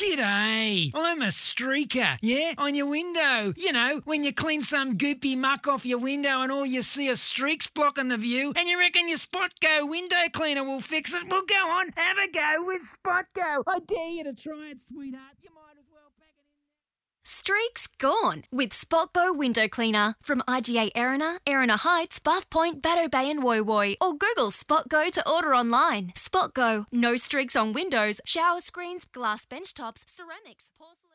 G'day, I'm a streaker, yeah, on your window. You know, when you clean some goopy muck off your window and all you see are streaks blocking the view, and you reckon your Spotgo window cleaner will fix it? Well, go on, have a go with Spotgo. I dare you to try it, sweetheart. You might as well pack it in now. Streaks gone with Spotgo window cleaner from IGA Erina, Erina Heights, Buff Point, Batto Bay and Woy Woy, or Google Spotgo to order online. Spotgo, no streaks on windows, shower screens, glass bench tops, ceramics, porcelain.